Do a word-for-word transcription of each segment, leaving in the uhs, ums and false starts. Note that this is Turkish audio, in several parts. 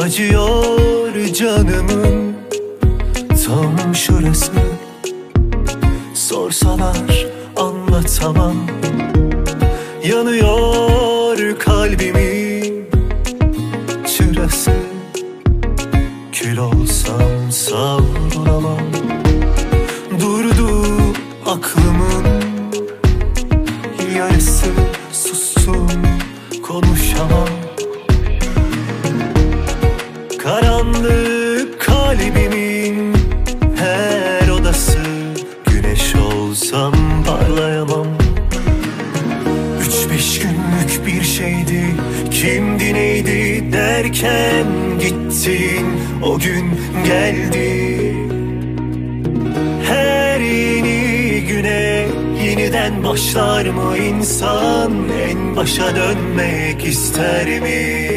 Acıyor canımın tam şurası. Sorsalar anlatamam. Yanıyor kalbimin çırası. Kül olsam savrulamam. Durdu aklımın yarısı. Sustum konuşamam. Karanlık kalbimin her odası. Güneş olsam parlayamam. Üç beş günlük bir şeydi, kimdi neydi derken gittin, o gün geldi. Her yeni güne yeniden başlar mı insan? En başa dönmek ister mi?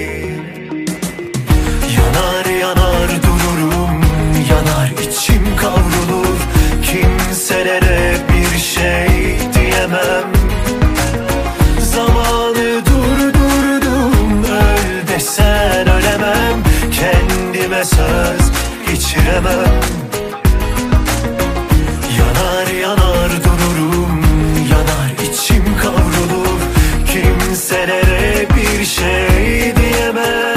Yanar yanar dururum, yanar içim kavrulur. Kimselere bir şey diyemem. Zamanı durdurdum, öl desen ölemem. Kendime söz geçiremem. Yanar yanar dururum, yanar içim kavrulur. Kimselere bir şey diyemem.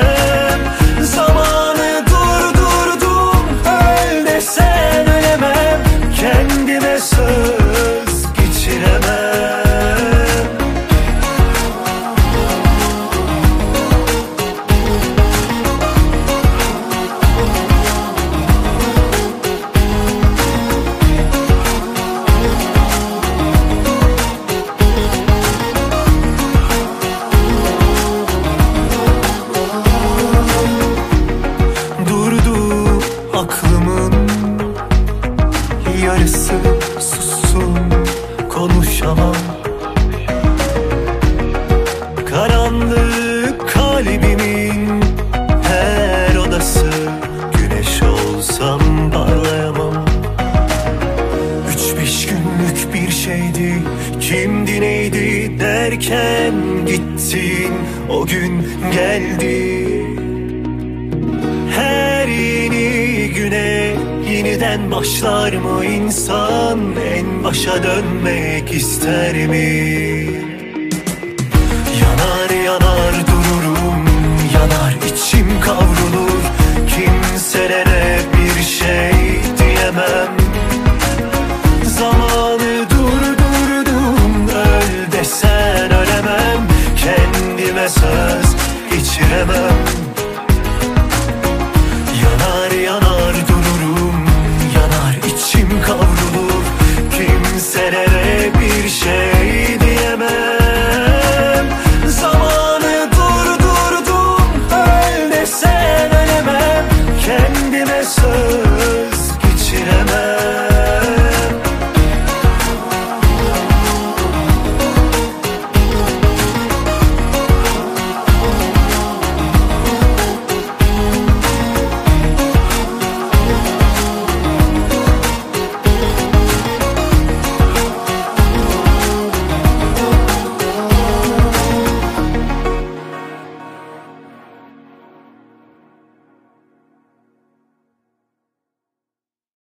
Zamanı durdurdum, öl desen ölemem. Kendime söz geçiremem. Aklımın yarısı. Sustum konuşamam. Karanlık kalbimin her odası. Güneş olsam parlayamam. Üç beş günlük bir şeydi, kimdi neydi derken gittin, o gün geldi. Her yeni güne yeniden başlar mı insan? En başa dönmek ister mi? Yanar yanar dururum, yanar içim kavrulur. Kimselere bir şey diyemem. Zamanı durdurdum, öl desen ölemem. Kendime söz geçiremem.